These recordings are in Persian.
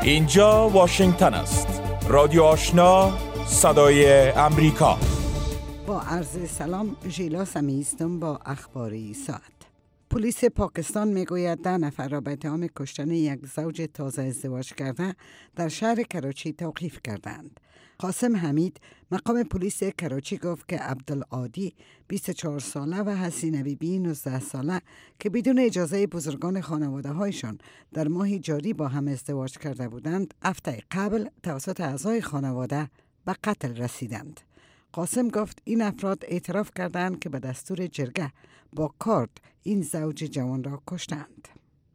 اینجا واشنگتن است. رادیو آشنا، صدای امریکا. با عرض سلام، ژیلا سمی هستم با اخباری ساعت. پلیس پاکستان میگوید 10 نفر را به اتهام کشتن یک زوج تازه ازدواج کرده در شهر کراچی توقیف کردند. قاسم حمید مقام پلیس کراچی گفت که عبدالعادی 24 ساله و حسین بیبی 19 ساله که بدون اجازه بزرگان خانواده هایشان در ماه جاری با هم ازدواج کرده بودند، هفته قبل توسط اعضای خانواده به قتل رسیدند. قاسم گفت این افراد اعتراف کردند که به دستور جرگه با کارد این زوج جوان را کشتند.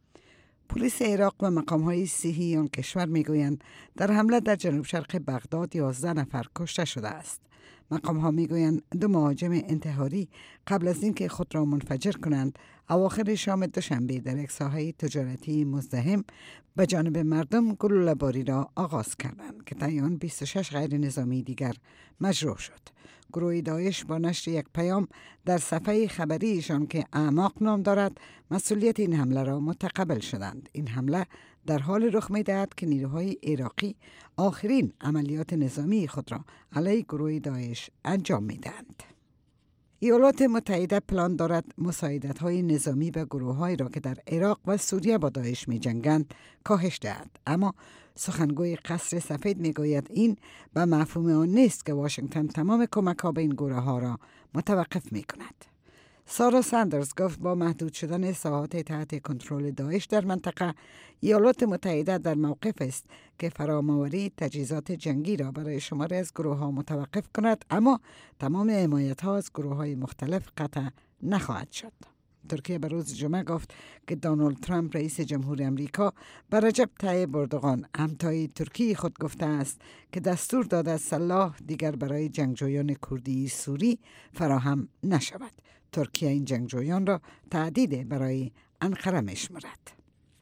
پلیس عراق و مقام‌های صحی آن کشور میگویند در حمله در جنوب شرق بغداد 11 نفر کشته شده است. مقام‌ها میگویند 2 مهاجم انتحاری قبل از اینکه خود را منفجر کنند اواخر شام دوشنبه در یک ساحه تجارتی مزدحم به جانب مردم گلوله‌باری را آغاز کردند که طی آن 26 غیر نظامی دیگر مجروح شد. گروه داعش با نشر یک پیام در صفحه خبریشان که اعماق نام دارد مسئولیت این حمله را متقبل شدند. این حمله در حال رخ می‌دهد که نیروهای عراقی آخرین عملیات نظامی خود را علیه گروه داعش انجام می‌دهند. ایالات متحده پلان دارد مساعدت‌های نظامی به گروه‌هایی را که در عراق و سوریه با داعش می‌جنگند کاهش دهد، اما سخنگوی قصر سفید میگوید این به مفهوم آن نیست که واشنگتن تمام کمک‌ها به این گروه‌ها را متوقف می‌کند. سارا ساندرز گفت با محدود شدن ساحات تحت کنترل داعش در منطقه، ایالات متحده در موقف است که فرامآوری تجهیزات جنگی را برای شماری از گروه‌ها متوقف کند، اما تمام حمایت‌ها از گروه‌های مختلف قطع نخواهد شد. ترکیه به روز جمعه گفت که دونالد ترامپ رئیس جمهور امریکا به رجب طیب اردوغان همتای ترکی خود گفته است که دستور داده سلاح دیگر برای جنگجویان کردی سوری فراهم نشود. ترکیه این جنگجویان را تهدید برای انقره می‌شمارد.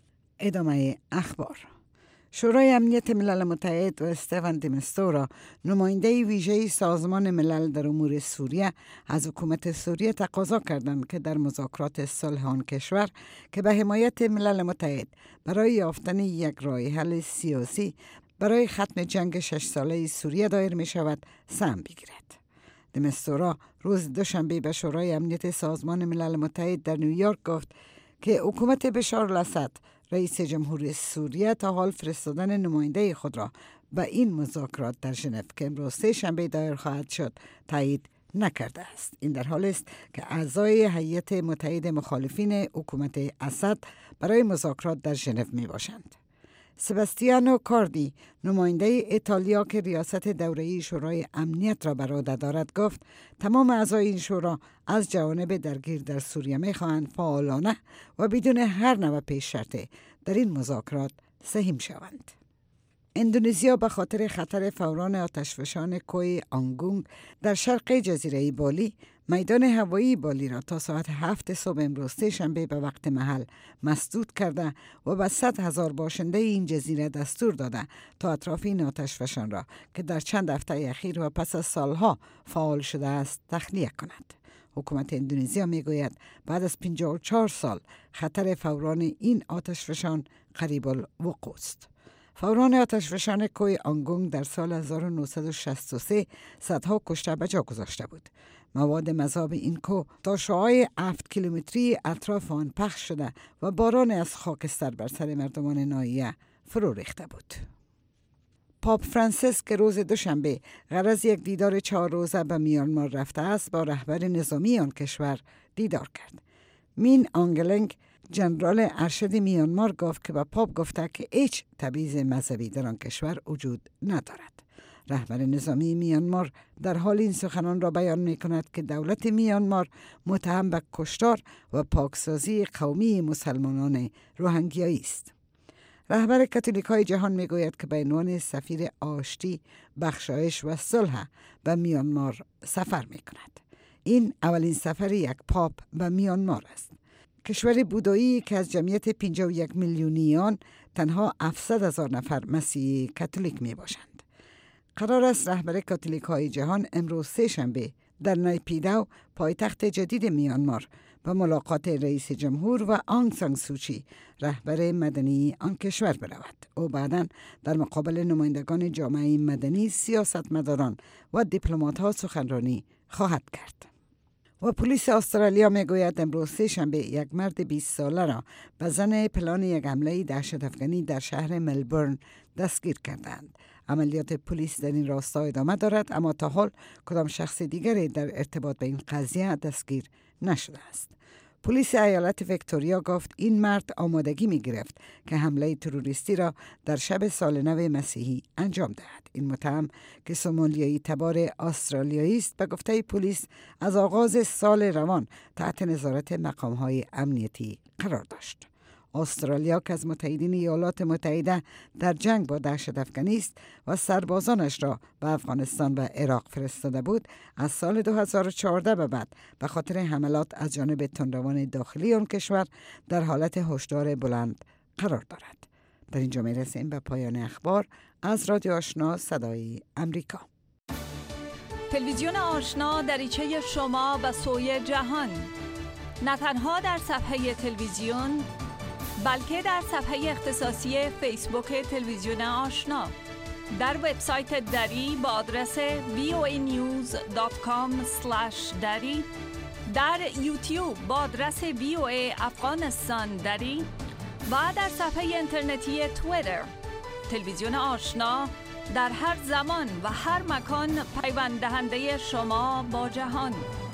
ادامه اخبار. شورای امنیت ملل متحد و استفان دی مستورا، نماینده ویژه سازمان ملل در امور سوریه، از حکومت سوریه تقاضا کردند که در مذاکرات صلح آن کشور که به حمایت ملل متحد برای یافتن یک راه حل سیاسی برای ختم جنگ 6 ساله سوریه دایر می شود سهم بگیرد. دی مستورا روز دوشنبه به شورای امنیت سازمان ملل متحد در نیویورک گفت که حکومت بشار الاسد رئیس جمهور سوریه تا حال فرستادن نماینده خود را به این مذاکرات در ژنو که امروز 3 شنبه دایر خواهد شد تایید نکرده است. این در حالی است که اعضای هیئت متحد مخالفین حکومت اسد برای مذاکرات در ژنو می باشند. سباستیانو کاردی، نماینده ایتالیا که ریاست دوره‌ای شورای امنیت را بر عهده دارد، گفت تمام اعضای این شورا از جوانب درگیر در سوریه می‌خواهند فعالانه و بدون هر نوع پیش شرطی در این مذاکرات سهم شوند. اندونزیا به خاطر خطر فوران آتشفشان کوه آنگونگ در شرق جزیره بالی، میدان هوایی بالی را تا ساعت 7 صبح امروز 3 شنبه به وقت محل مسدود کرده و به 100,000 باشنده این جزیره دستور داده تا اطراف این آتشفشان را که در چند هفته اخیر و پس از سالها فعال شده است تخلیه کند. حکومت اندونزیا میگوید بعد از 54 سال خطر فوران این آتشفشان قریب الوقوع است. فوران آتشفشان کوه آنگونگ در سال 1963 صدها کشته به جا گذاشته بود. مواد مذاب این کوه تا شعاع 7 کیلومتری اطراف آن پخش شده و باران از خاکستر بر سر مردمان ناحیه فرو ریخته بود. پاپ فرانسیس که روز دوشنبه غرض یک دیدار 4 روزه به میانمار رفته است، با رهبر نظامی آن کشور دیدار کرد. مین آنگلنگ، جنرال ارشد میانمار، گفت که به پاپ گفته که هیچ تبعیض مذهبی در آن کشور وجود ندارد. رهبر نظامی میانمار در حال این سخنان را بیان می کند که دولت میانمار متهم به کشتار و پاکسازی قومی مسلمانان روهینگیایی است. رهبر کاتولیک‌های جهان میگوید که به عنوان سفیر آشتی، بخشایش و صلح به میانمار سفر می کند. این اولین سفر یک پاپ به میانمار است. کشور بودایی که از جمعیت 51 میلیونی تنها 700,000 نفر مسیحی کاتولیک می باشند. قرار است رهبر کاتولیک‌های جهان امروز 3 شنبه در نایپیداو، پایتخت جدید میانمار، به ملاقات رئیس جمهور و آنگ سان سوچی رهبر مدنی آن کشور برود. او بعداً در مقابل نمایندگان جامعه مدنی، سیاستمداران و دیپلمات‌ها سخنرانی خواهد کرد. و پلیس استرالیا میگوید امروز سه‌شنبه یک مرد 20 ساله را به زن پلان یک حمله دهشت‌افکنی در شهر ملبورن دستگیر کردند. عملیات پلیس در این راستا ادامه دارد، اما تا حال کدام شخص دیگری در ارتباط به این قضیه دستگیر نشده است. پلیس ایالت ویکتوریا گفت این مرد آمادگی می گرفت که حمله تروریستی را در شب سال نو مسیحی انجام دهد. این متهم که سومالیایی تبار استرالیایی است به گفته پلیس از آغاز سال روان تحت نظارت مقام‌های امنیتی قرار داشت. استرالیا که از متحدین ایالات متحده در جنگ با دهشت‌افکنی است و سربازانش را به افغانستان و عراق فرستاده بود، از سال 2014 به بعد به خاطر حملات از جانب تندروان داخلی آن کشور در حالت هشدار بلند قرار دارد. در اینجا می‌رسیم به پایان اخبار از رادیو آشنا صدای امریکا. تلویزیون آشنا دریچه شما به سوی جهان، نه تنها در صفحه تلویزیون بلکه در صفحه اختصاصی فیسبوک تلویزیون آشنا، در وبسایت دری با آدرس voanews.com/dari، در یوتیوب با آدرس VOA افغانستان دری و در صفحه اینترنتی توییتر. تلویزیون آشنا در هر زمان و هر مکان پیوند دهنده شما با جهان.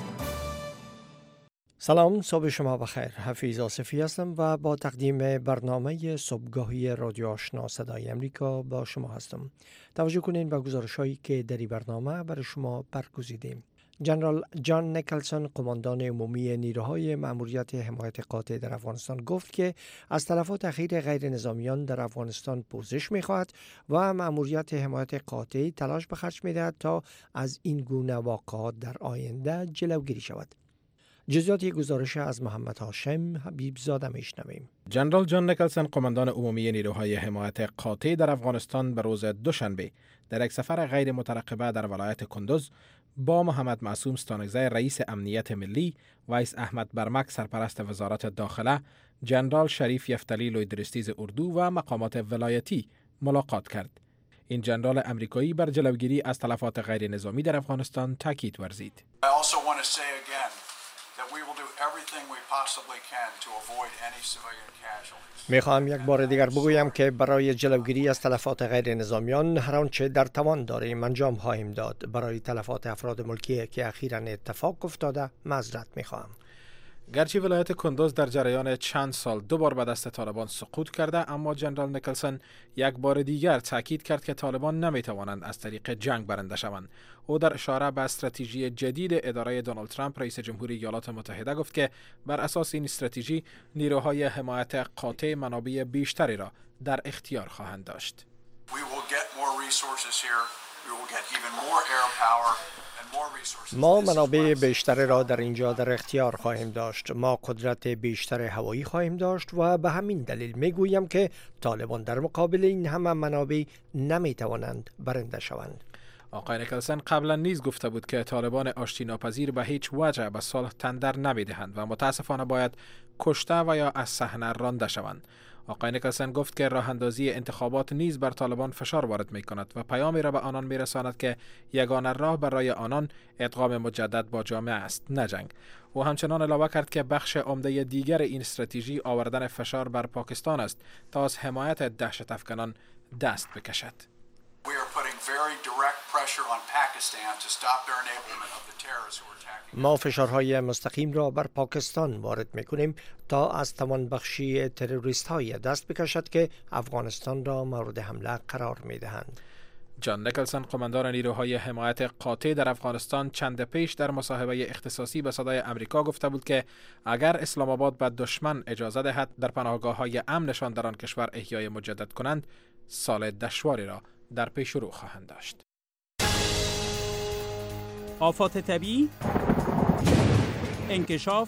سلام، صبح شما بخیر. حفیظ آصفی هستم و با تقدیم برنامه صبحگاهی رادیو آشنا صدای امریکا با شما هستم. توجه کنین به گزارش‌هایی که در این برنامه برای شما برگزیدیم. جنرال جان نیکلسون، قماندان عمومی نیروهای مأموریت حمایت قاطع در افغانستان، گفت که از تلفات اخیر غیر نظامیان در افغانستان پوزش می‌خواهد و مأموریت حمایت قاطع تلاش به خرج می‌دهد تا از این گونه واقعات در آینده جلوگیری شود. جزئیات گزارش از محمد هاشم حبیبزاده میشنویم. جنرال جان نیکلسون، قماندان عمومی نیروهای حمایت قاطع در افغانستان، به روز دوشنبه در یک سفر غیر مترقبه در ولایت کندوز با محمد معصوم ستانکزی، رئیس امنیت ملی، ویس احمد برمک، سرپرست وزارت داخله، جنرال شریف یفتلی لویدرستیز اردو و مقامات ولایتی ملاقات کرد. این جنرال امریکایی بر جلوگیری از تلفات غیر نظامی در افغانستان تاکید ورزید. میخواهم یک بار دیگر بگویم که برای جلوگیری از تلفات غیر نظامیان هر آنچه در توان داریم انجام خواهیم داد. برای تلفات افراد ملکی که اخیراً اتفاق افتاده معذرت میخواهم. گرچه ولایت کندوز در جریان چند سال دوبار به دست طالبان سقوط کرده، اما جنرال نیکلسون یک بار دیگر تاکید کرد که طالبان نمیتوانند از طریق جنگ برنده شوند. او در اشاره به استراتژی جدید اداره دونالد ترامپ رئیس جمهوری ایالات متحده گفت که بر اساس این استراتژی نیروهای حمایت قاطع منابع بیشتری را در اختیار خواهند داشت. ما منابع بیشتر را در اینجا در اختیار خواهیم داشت. ما قدرت بیشتر هوایی خواهیم داشت و به همین دلیل میگویم که طالبان در مقابل این همه منابع نمیتوانند برنده شوند. آقای نیکلسون قبلا نیز گفته بود که طالبان آشتی ناپذیر به هیچ وجه به صلح تندر نمیدهند و متاسفانه باید کشته و یا از صحنه رانده شوند. آقای نیکلسون گفت که راه اندازی انتخابات نیز بر طالبان فشار وارد می کند و پیامی را به آنان می رساند که یگانه راه برای آنان ادغام مجدد با جامعه است، نه جنگ. او همچنان علاوه کرد که بخش عمده دیگر این استراتژی آوردن فشار بر پاکستان است تا از حمایت دهشت افکنان دست بکشد. ما فشارهای مستقیم را بر پاکستان وارد می‌کنیم تا از توانبخشی تروریست های دست بکشد که افغانستان را مورد حمله قرار می‌دهند. جان نیکلسون، قماندان نیروهای حمایت قاطع در افغانستان، چند پیش در مصاحبه اختصاصی به صدای امریکا گفته بود که اگر اسلام آباد به دشمن اجازه دهد در پناهگاه‌های امنشان در آن کشور احیای مجدد کنند، سال دشواری را در پیش رو خواهند داشت. آفات طبیعی، انکشاف،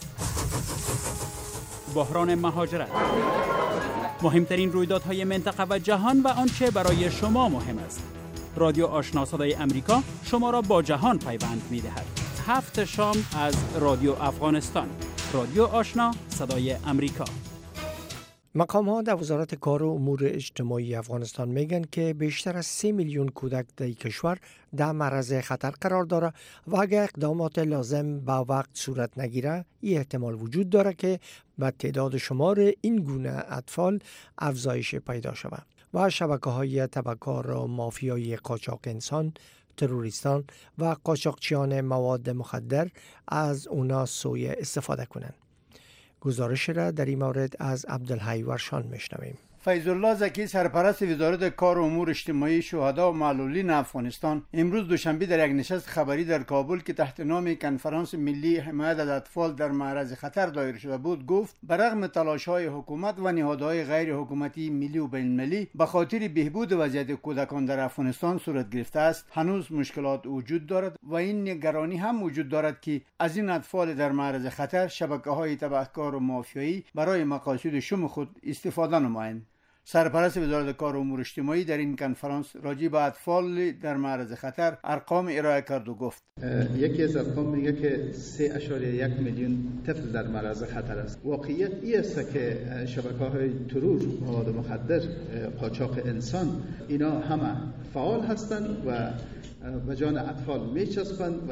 بحران مهاجرت، مهمترین رویدادهای منطقه و جهان و آنچه برای شما مهم است. رادیو آشنا صدای امریکا شما را با جهان پیوند می‌دهد. 7 شام از رادیو افغانستان. رادیو آشنا صدای امریکا. مقام‌ها در وزارت کار و امور اجتماعی افغانستان میگن که بیشتر از 3 میلیون کودک در کشور در معرض خطر قرار داره و اگر اقدامات لازم با وقت صورت نگیره این احتمال وجود داره که به تعداد شمار این گونه اطفال افزایش پیدا شود و شبکه‌های تبهکار و مافیای قاچاق انسان، تروریستان و قاچاقچیان مواد مخدر از اونا سوء استفاده کنند. گزارش را در این مورد از عبدالحی ورشان میشنویم. فیض الله زکی سرپرست وزارت کار و امور اجتماعی شهدا و معلولین افغانستان امروز دوشنبه در یک نشست خبری در کابل که تحت نام کنفرانس ملی حمایت از اطفال در معرض خطر دایر شده بود گفت برغم تلاش‌های حکومت و نهادهای غیر حکومتی ملی و بین‌المللی به خاطر بهبود وضعیت کودکان در افغانستان صورت گرفته است، هنوز مشکلات وجود دارد و این نگرانی هم وجود دارد که از این اطفال در معرض خطر شبکه‌های تبهکار و مافیایی برای مقاصد شوم خود استفاده نمایند. سرپرست وزارت کار و امور اجتماعی در این کنفرانس راجع به اطفال در معرض خطر ارقام ارائه کرد و گفت یکی از ارقام میگه که 3.1 میلیون طفل در معرض خطر است. واقعیت این است که شبکه‌های ترور، مواد مخدر، قاچاق انسان اینا همه فعال هستند و به جان اطفال میچسبند و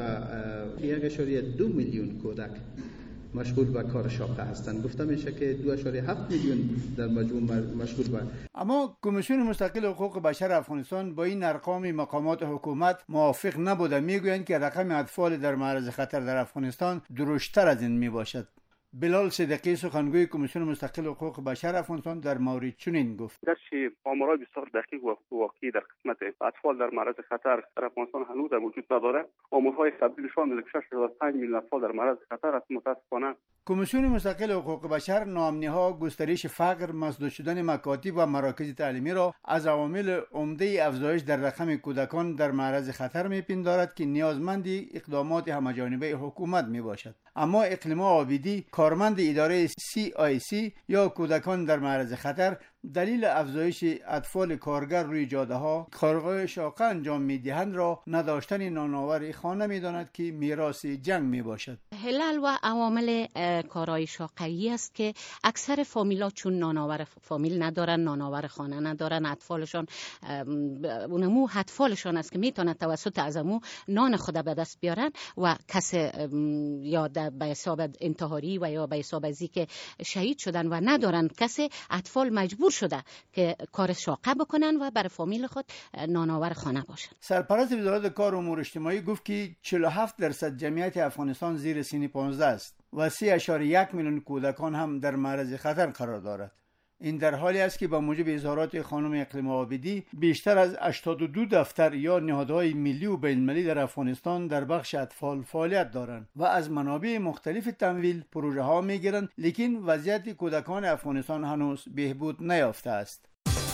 1.2 میلیون کودک مشغول به کار شاقه هستند. گفته میشه که 2.7 میلیون در مجموع مشغول به. اما کمیسیون مستقل حقوق بشر افغانستان با این ارقام مقامات حکومت موافق نبوده. میگویند که رقم اطفال در معرض خطر در افغانستان درشتر از این میباشد. بلال صدیقی سخنگوی کمیسیون مستقل حقوق بشر افغانستان در مورد چنین گفت: گرچه آمارهای بسیار دقیق و واقعی در قسمت اطفال در معرض خطر در افغانستان هنوز وجود نداره، آمارهای قبلی نشان میده که 6.5 میلیون اطفال در معرض خطر است. متاسفانه کمیسیون مستقل حقوق بشر ناامنی‌ها، گسترش فقر، مسدود شدن مکاتب و مراکز تعلیمی را از عوامل عمده افزایش در رقم کودکان در معرض خطر می‌پندارد که نیازمند اقدامات همه‌جانبه حکومت میباشد. اما اقلیما عابدی، کارمند اداره CIC یا کودکان در معرض خطر، دلیل افزایش اطفال کارگر روی جاده‌ها کارهای شاقه انجام می‌دهند را نداشتن نانآور خانه می‌داند که میراث جنگ میباشد. علل و عوامل کارهای شاقه‌ای است که اکثر فامیل‌ها چون نانآور فامیل ندارن، نانآور خانه ندارن، اطفالشان اونمو اطفالشان است که میتونن توسط ازمو نان خود به دست بیارن و کس یا به حساب انتحاری و یا به حساب ازی که شهید شدن و ندارن کسی، اطفال مجبور شده که کار شاقه بکنن و برای فامیل خود نانآور خانه باشن. سرپرست وزارت کار و امور اجتماعی گفت که 47% جمعیت افغانستان زیر سن 15 است و 3.1 میلیون کودکان هم در معرض خطر قرار دارد. این در حالی است که با موجب اظهارات خانم اقلیما عابدی بیشتر از 82 دفتر یا نهادهای ملی و بین‌المللی در افغانستان در بخش اطفال فعالیت دارند و از منابع مختلف تمویل پروژه ها میگیرند، لیکن وضعیت کودکان افغانستان هنوز بهبود نیافته است.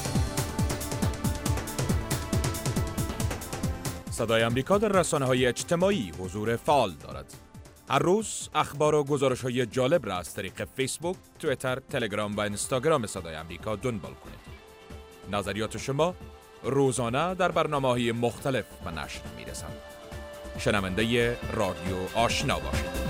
صدای امریکا در رسانه‌های اجتماعی حضور فعال دارد. هر روز اخبار و گزارش‌های جالب را از طریق فیسبوک، توییتر، تلگرام و اینستاگرام صدای امریکا دنبال کنید. نظریات شما روزانه در برنامه‌های مختلف به نشر می‌رسند. شنونده رادیو آشنا باشید.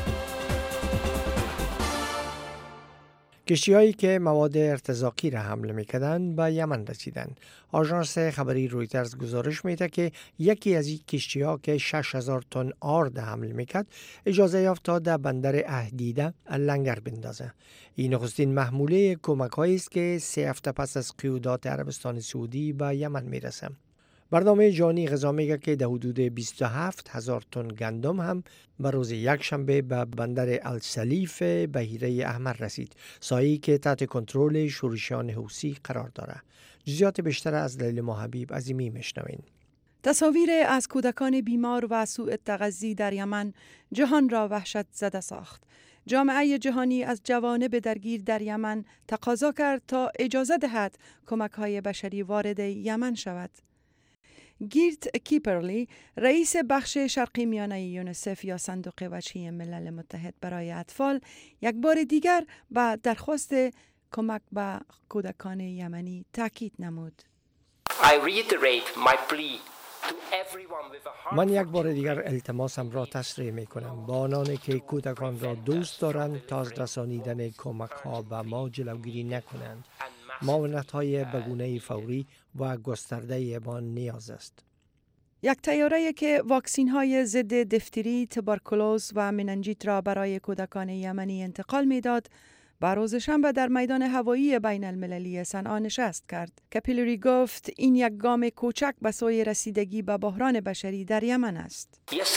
کشتی‌هایی که مواد ارتزاقی را حمل می‌کردند به یمن رسیدند. آژانس خبری رویترز گزارش میده که یکی از این کشتی‌ها که 6000 تن آرد حمل می‌کرد اجازه یافت تا در بندر اهدیده لنگر بندازه. این نخستین محموله کمک‌هایی است که 3 هفته پس از قیودات عربستان سعودی به یمن میرسه. برنامه جهانی غذا میگه که در حدود 27000 تن گندم هم به روز یکشنبه به بندر السلیف بحیره احمر رسید، سایه‌ای که تحت کنترل شورشیان حوثی قرار داره. جزئیات بیشتر از لیلا حبیب عظیمی میشنوین. تصاویر از کودکان بیمار و سوء تغذی در یمن جهان را وحشت زده ساخت. جامعه جهانی از جوانب درگیر در یمن تقاضا کرد تا اجازه دهد کمک‌های بشری وارد یمن شود. گیرت کیپرلی، رئیس بخش شرقی میانه یونیسف یا صندوق وجهی ملل متحد برای اطفال، یک بار دیگر به درخواست کمک به کودکان یمنی تاکید نمود. I reiterate my plea من یک بار دیگر التماسم را تصریح می کنم با آنانی که کودکان را دوست دارند تا از رسانیدن کمک ها به ما جلوگیری نکنند. معاونت های به گونه فوری و گسترده ما نیاز است. یک طیاره‌ای که واکسین های ضد دفتری، تبرکلوز و مننجیت را برای کودکان یمنی انتقال می‌داد، با روز شنبه در میدان هوایی بین المللی صنعا نشست کرد. کپیلری گفت این یک گام کوچک به سوی رسیدگی به بحران بشری در یمن است.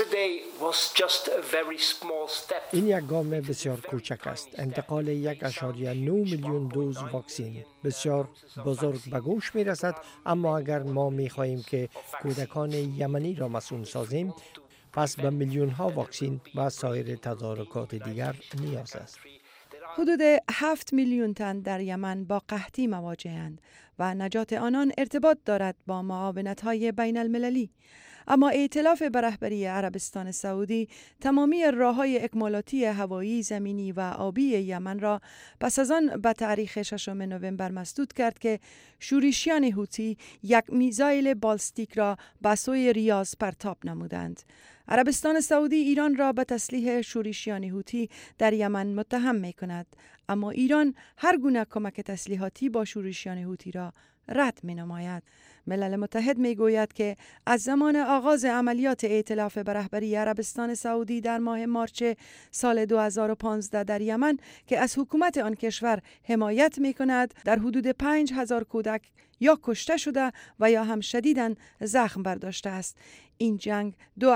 این یک گام بسیار کوچک است. انتقال 1.9 میلیون دوز واکسین بسیار بزرگ به گوش می رسد، اما اگر ما می خواهیم که کودکان یمنی را مسئول سازیم، پس به میلیون ها واکسین و سایر تدارکات دیگر نیاز است. حدود 7 میلیون تن در یمن با قحطی مواجه‌اند و نجات آنان ارتباط دارد با معاونت‌های بین المللی. اما ائتلاف به رهبری عربستان سعودی تمامی راه‌های اکمالاتی هوایی، زمینی و آبی یمن را پس از آن به تاریخ 6 نوامبر مسدود کرد که شورشیان هوتی یک میزایل بالستیک را به سوی ریاض پرتاب نمودند. عربستان سعودی ایران را به تسلیح شورشیان هوتی در یمن متهم می کند، اما ایران هر گونه کمک تسلیحاتی با شورشیان هوتی را رد می نماید. ملل متحد می گوید که از زمان آغاز عملیات ائتلاف به رهبری عربستان سعودی در ماه مارچ سال 2015 در یمن که از حکومت آن کشور حمایت می کند، در حدود 5000 کودک یا کشته شده و یا هم شدیداً زخم برداشته است. این جنگ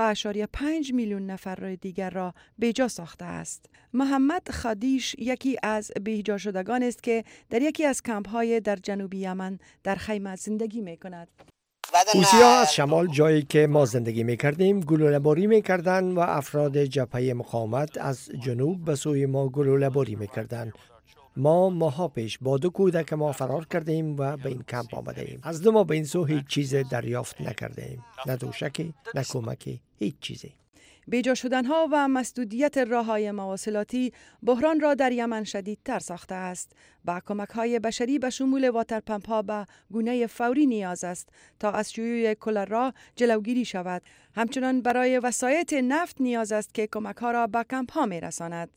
2.5 میلیون نفر را دیگر را بیجا ساخته است. محمد خادیش یکی از بیجا شدگان است که در یکی از کمپ‌های در جنوب یمن در خیمه زندگی می‌کند. حوثی‌ها از شمال، جایی که ما زندگی می‌کردیم، گلوله‌باری می‌کردند و افراد جبهه مقاومت از جنوب به سوی ما گلوله‌باری می‌کردند. ما ماها پیش با 2 کودک ما فرار کردیم و به این کمپ آمده ایم. از 2 ماه به این سو هیچ چیز دریافت نکرده ایم. نه دوشکی، نه کمکی، هیچ چیزی. بیجا شدنها و مسدودیت راه‌های مواصلاتی بحران را در یمن شدیدتر ساخته است. با کمک‌های بشری به شمول واترپمپ‌ها به گونه فوری نیاز است تا از شیوع کلرا جلوگیری شود. همچنان برای وسایط نفت نیاز است که کمک‌ها را به کمپ‌ها می‌رساند.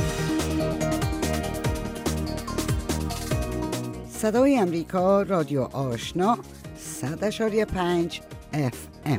صدای امریکا، رادیو آشنا، 100.5 FM.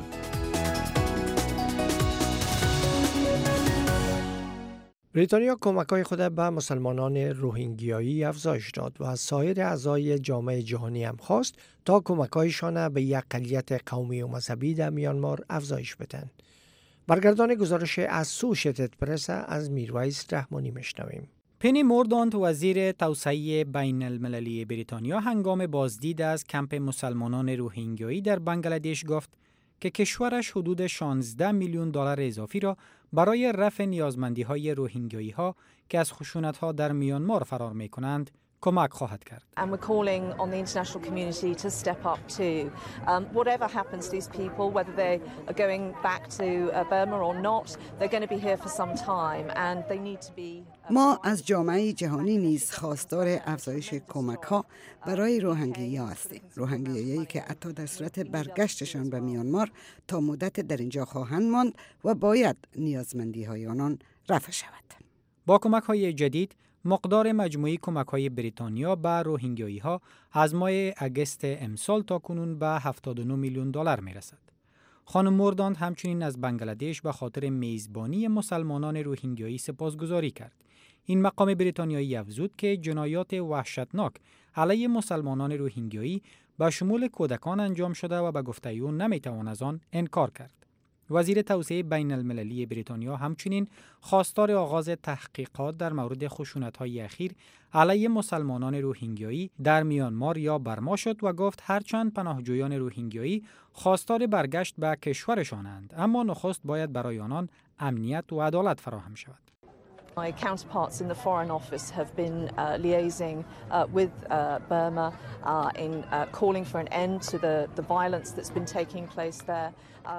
بریتانیا کمک‌های خود به مسلمانان روهینگیایی افزایش داد و از سایر اعضای جامعه جهانی هم خواست تا کمک‌هایشان به یک اقلیت قومی و مذهبی در میانمار افزایش بدهند. برگردان گزارش از اسوشییتد پرس از میرویس رحمانی میشنویم. پنی موردانت، وزیر توسعه بین المللی بریتانیا، هنگام بازدید از کمپ مسلمانان روهینگیایی در بنگلادش گفت که کشورش حدود 16 میلیون دلار اضافی را برای رفع نیازمندی‌های روهینگیایی‌ها که از خشونت‌ها در میانمار فرار می‌کنند کمک خواهد کرد. And we're calling on the international community to step up too. Whatever happens to these people, whether they are going back to Burma or not, they're going to be here for some time and they need to be. ما از جامعه جهانی نیز خواستار افزایش کمک‌ها برای روهینگی‌ها هستیم. روهینگیایی که حتی در صورت برگشتشان به میانمار تا مدت در اینجا خواهند ماند و باید نیازمندی‌های آنان رفع شود. با کمک‌های جدید مقدار مجموعی کمک‌های بریتانیا به روهینگیایی‌ها از ماه اگست امسال تا کنون به 79 میلیون دلار می‌رسد. خانم موردانت همچنین از بنگلادش به خاطر میزبانی مسلمانان روهینگیایی سپاسگزاری کرد. این مقام بریتانیایی افزود که جنایات وحشتناک علیه مسلمانان روهینگیایی به شمول کودکان انجام شده و به گفته او نمی‌توان از آن انکار کرد. وزیر توسعه بین المللی بریتانیا همچنین خواستار آغاز تحقیقات در مورد خشونت‌های اخیر علیه مسلمانان روهینگیایی در میانمار یا برما شد و گفت هرچند پناهجویان روهینگیایی خواستار برگشت به کشورشانند، اما نخست باید برای آنان امنیت و عدالت فراهم شود. My counterparts in the Foreign Office have been liaising with Burma in calling for an end to the violence that's been taking place there.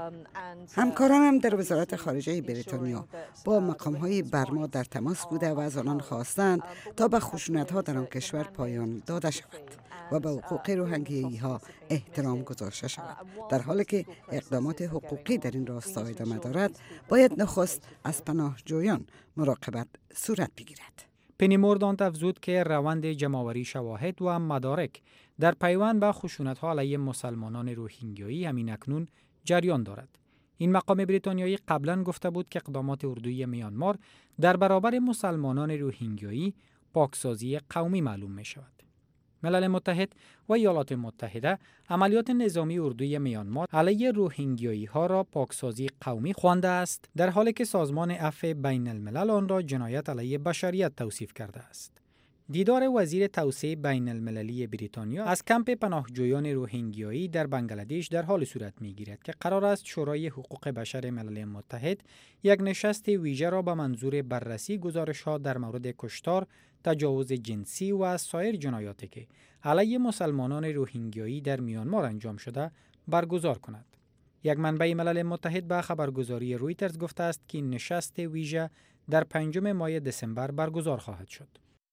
همکارانم در وزارت خارجه بریتانیا با مقام‌های برما در تماس بوده و از آنان خواستند تا به خشونت‌ها در آن کشور پایان داده شود. و به حقوق روهینگیایی ها احترام گذاشته شود. در حالی که اقدامات حقوقی در این راستا ادامه دارد، باید نخست از پناهجویان مراقبت صورت بگیرد. پنی موردانت افزود که روند جمع‌آوری شواهد و مدارک در پیوند به خشونت‌ها علیه مسلمانان روهینگیایی همین اکنون جریان دارد. این مقام بریتانیایی قبلا گفته بود که اقدامات اردوی میانمار در برابر مسلمانان روهینگیایی پاکسازی قومی معلوم می شود. ملل متحد و ایالات متحده عملیات نظامی اردوی میانمار علیه روهینگیایی ها را پاکسازی قومی خوانده است، در حالی که سازمان عفو بین الملل آن را جنایت علیه بشریت توصیف کرده است. دیدار وزیر توسعه بین المللی بریتانیا از کمپ پناهجویان روهینگیایی در بنگلادش در حال صورت می‌گیرد که قرار است شورای حقوق بشر ملل متحد یک نشست ویژه را به منظور بررسی گزارش‌ها در مورد کشتار، تجاوز جنسی و سایر جنایاتی که علیه مسلمانان روهینگیایی در میانمار انجام شده برگزار کند. یک منبع ملل متحد به خبرگزاری رویترز گفته است که این نشست ویژه در 5 ماه دسامبر برگزار خواهد شد.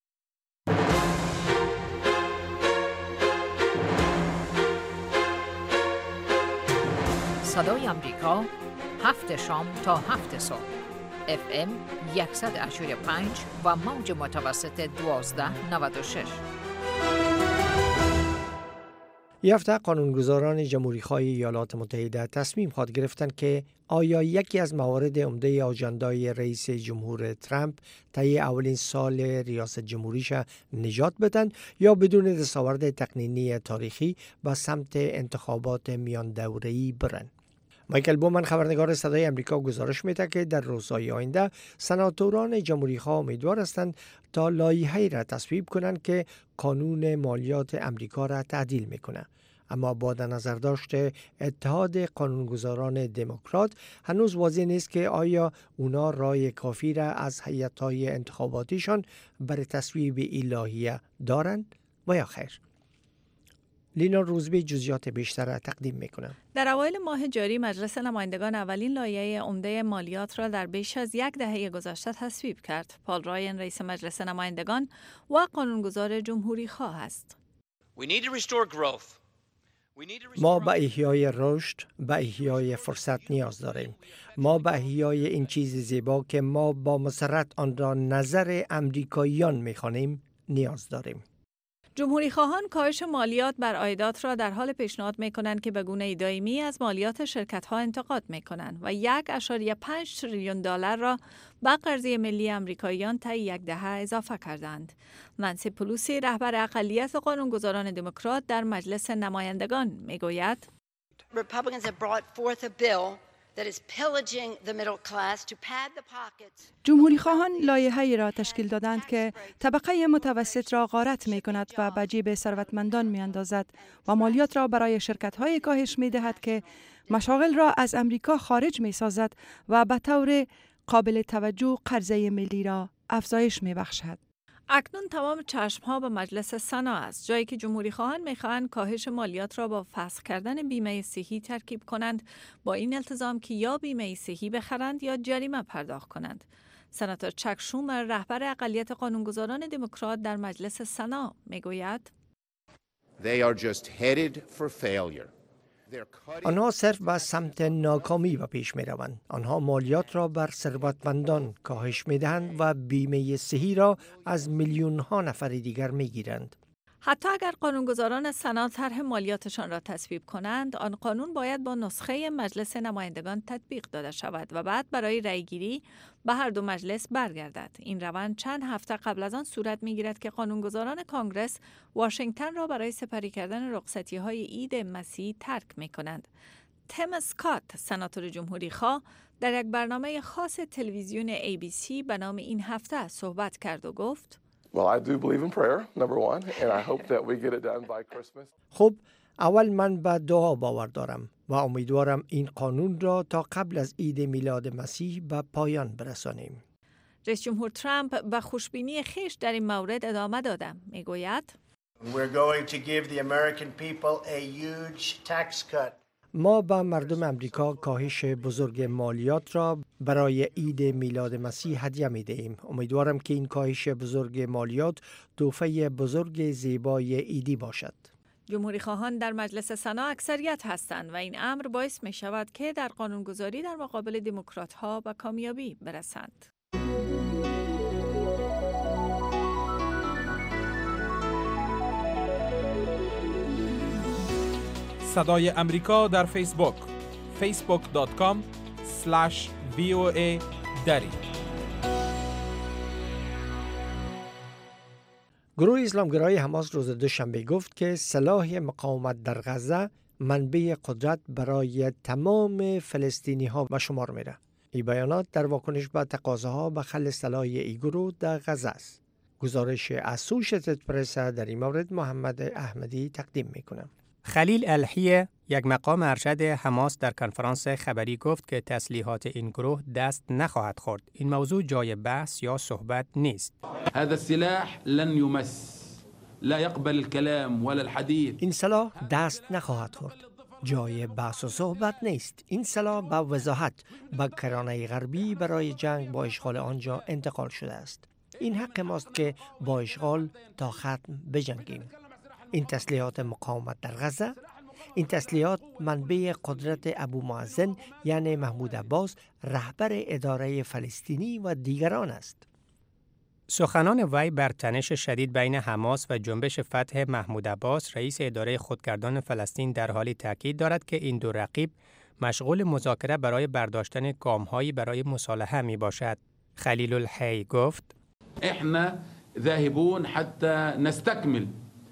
صدای امریکا 7 شام تا 7 صبح FM 100.5 و موج متوسط 1296. این هفته قانونگذاران جمهوری‌خواه ایالات متحده تصمیم خواهد گرفتند که آیا یکی از موارد عمده آژاندای رئیس جمهور ترامپ طی اولین سال ریاست جمهوریش نجات بدن یا بدون دستاورد تقنینی تاریخی به سمت انتخابات میان دوره‌ای برن. مایکل بومن خبرنگار صدای امریکا گزارش میده که در روزهای آینده سناتوران جمهوری‌خواه امیدوار هستند تا لایحه‌ای را تصویب کنند که قانون مالیات امریکا را تعدیل میکنه. اما با در نظر داشته اتحاد قانونگذاران دموکرات هنوز واضح نیست که آیا اونا رای کافی را از هیئت‌های انتخاباتیشان برای تصویب این لایحه دارند و یا خیر. لینا روزبی جزئیات بیشتر را تقدیم میکنه. در اوایل ماه جاری مجلس نمایندگان اولین لایحه عمده مالیات را در بیش از 10 دهه گذشته تصویب کرد. پال رایان رئیس مجلس نمایندگان و قانونگذار جمهوری خواه است. ما به احیای رشد، به احیای فرصت نیاز داریم. ما به احیای این چیز زیبا که ما با مسرت آن را نظر امریکاییان میخوانیم نیاز داریم. جمهوری خواهان کاهش مالیات بر عایدات را در حال پیشنهاد می‌کنند که به گونه دائمی از مالیات شرکت‌ها انتقاد می‌کنند و 1.5 تریلیون دلار را به قرضه ملی امریکاییان طی یک دهه اضافه کردند. نانسی پلوسی رهبر اقلیت قانونگذاران دموکرات در مجلس نمایندگان می‌گوید جمهوری خواهان لایحه‌ای را تشکیل دادند که طبقه متوسط را غارت می کند و به جیب ثروتمندان می اندازد و مالیات را برای شرکت‌های کاهش می دهد که مشاغل را از امریکا خارج می سازد و به طور قابل توجه قرضه ملی را افزایش می بخشد. اکنون تمام چشم‌ها به مجلس سنا است، جایی که جمهوری خواهان می‌خواهند کاهش مالیات را با فسخ کردن بیمه صحی ترکیب کنند، با این التزام که یا بیمه صحی بخرند یا جریمه پرداخت کنند. سناتور چک شومر رهبر اقلیت قانونگذاران دموکرات در مجلس سنا میگوید آنها صرف به سمت ناکامی و پیش می روند. آنها مالیات را بر ثروتمندان کاهش می دهند و بیمه صحی را از میلیون ها نفر دیگر می گیرند. حتی اگر قانونگذاران سنا طرح مالیاتشان را تصویب کنند، آن قانون باید با نسخه مجلس نمایندگان تطبیق داده شود و بعد برای رأیگیری به هر دو مجلس برگردد. این روند چند هفته قبل از آن صورت می‌گیرد که قانونگذاران کانگرس واشنگتن را برای سپری کردن رخصتی‌های عید مسیح ترک می‌کنند. تم اسکات، سناتور جمهوری خواه، در یک برنامه خاص تلویزیون ABC به نام این هفته صحبت کرد و گفت: خب، اول من به دعا باور دارم و امیدوارم این قانون را تا قبل از عید میلاد مسیح به پایان برسانیم. رئیس جمهور ترامپ به خوشبینی خویش در این مورد ادامه داده. میگوید ما به مردم امریکا کاهش بزرگ مالیات را برای عید میلاد مسیح هدیه می دهیم. امیدوارم که این کاهش بزرگ مالیات تحفه بزرگ زیبای عیدی باشد. جمهوری خواهان در مجلس سنا اکثریت هستند و این امر باعث می شود که در قانونگذاری در مقابل دموکرات ها به کامیابی برسند. صدای امریکا در فیسبوک facebook.com/VOA دری. گروه اسلامگرای حماس روز دوشنبه گفت که سلاح مقاومت در غزه منبع قدرت برای تمام فلسطینی ها به شمار میره. این بیانات در واکنش به تقاضاها به خلع سلاح این گروه در غزه است. گزارش اسوشیتد پرس در این مورد محمد احمدی تقدیم میکنه. خلیل الحیه، یک مقام ارشد حماس، در کنفرانس خبری گفت که تسلیحات این گروه دست نخواهد خورد. این موضوع جای بحث یا صحبت نیست. هذا السلاح لن يمس لا يقبل الكلام ولا الحديث. این سلاح دست نخواهد خورد. جای بحث و صحبت نیست. این سلاح با وضاحت به کرانه غربی برای جنگ با اشغال آنجا انتقال شده است. این حق ماست که با اشغال تا ختم بجنگیم. این تسلیحات مقاومت در غزه، این تسلیحات منبع قدرت ابو مازن یعنی محمود عباس، رهبر اداره فلسطینی و دیگران است. سخنان وی بر تنش شدید بین حماس و جنبش فتح محمود عباس، رئیس اداره خودگردان فلسطین، در حالی تاکید دارد که این دو رقیب مشغول مذاکره برای برداشتن گام‌هایی برای مصالحه می باشد. خلیل الحی گفت: احنا ذاهبون حتى نستكمل.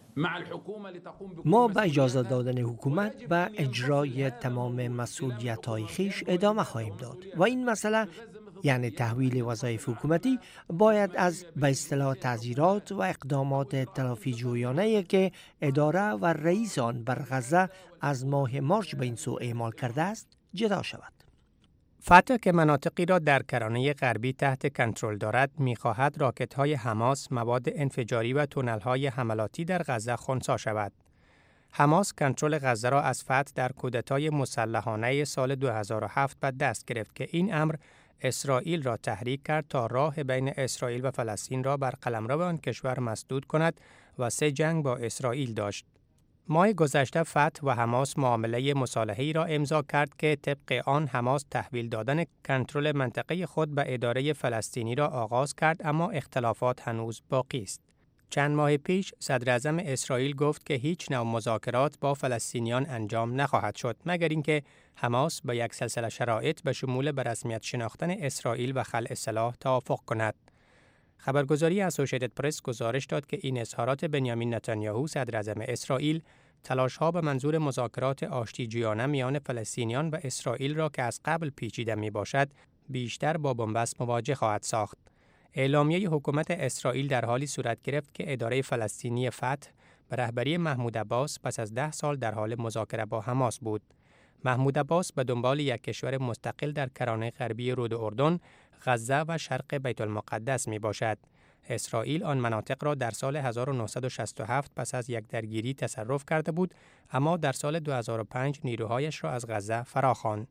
ما به اجازه دادن حکومت به اجرای تمام مسئولیت‌های خویش ادامه خواهیم داد و این مسئله یعنی تحویل وظایف حکومتی باید از به اصطلاح تعزیرات و اقدامات تلافی جویانه‌ای که اداره و رئیس آن بر غزه از ماه مارچ به این سو اعمال کرده است جدا شود. فتح که مناطقی را در کرانه غربی تحت کنترل دارد، می‌خواهد راکت‌های حماس، مواد انفجاری و تونل‌های حملاتی در غزه خنثی شود. حماس کنترل غزه را از فتح در کودتای مسلحانه سال 2007 به دست گرفت که این امر اسرائیل را تحریک کرد تا راه بین اسرائیل و فلسطین را بر قلمرو آن کشور مسدود کند و 3 جنگ با اسرائیل داشت. ماه گذشته فتح و حماس معامله مصالحه‌ای را امضا کرد که طبق آن حماس تحویل دادن کنترل منطقه خود به اداره فلسطینی را آغاز کرد، اما اختلافات هنوز باقی است. چند ماه پیش صدر اعظم اسرائیل گفت که هیچ نوع مذاکرات با فلسطینیان انجام نخواهد شد مگر اینکه حماس با یک سلسله شرایط به شمول به رسمیت شناختن اسرائیل و خلع سلاح توافق کند. خبرگزاری اسوشیتد پرس گزارش داد که این اظهارات بنیامین نتانیاهو، صدر اعظم اسرائیل، تلاش‌ها به منظور مذاکرات آشتیجویانه میان فلسطینیان و اسرائیل را که از قبل پیچیده میباشد، بیشتر با بنبست مواجه خواهد ساخت. اعلامیه حکومت اسرائیل در حالی صورت گرفت که اداره فلسطینی فتح به رهبری محمود عباس پس از 10 سال در حال مذاکره با حماس بود. محمود عباس به دنبال یک کشور مستقل در کرانه غربی رود اردن، غزه و شرق بیت المقدس می باشد. اسرائیل آن مناطق را در سال 1967 پس از یک درگیری تصرف کرده بود، اما در سال 2005 نیروهایش را از غزه فراخواند.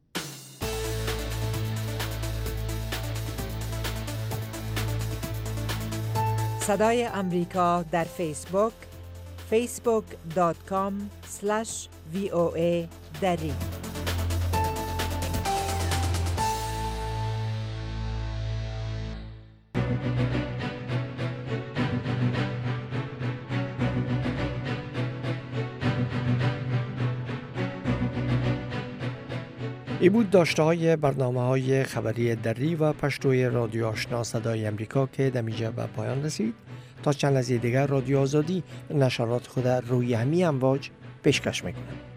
صدای امریکا در فیسبوک facebook.com/VOA دری. ای بود داشته‌های برنامه‌های خبری دری و پشتوی رادیو آشنا صدای امریکا که دمیجا به پایان رسید. تا چند لحظه دیگر رادیو آزادی نشرات خود روی همین امواج پیشکش میکنه.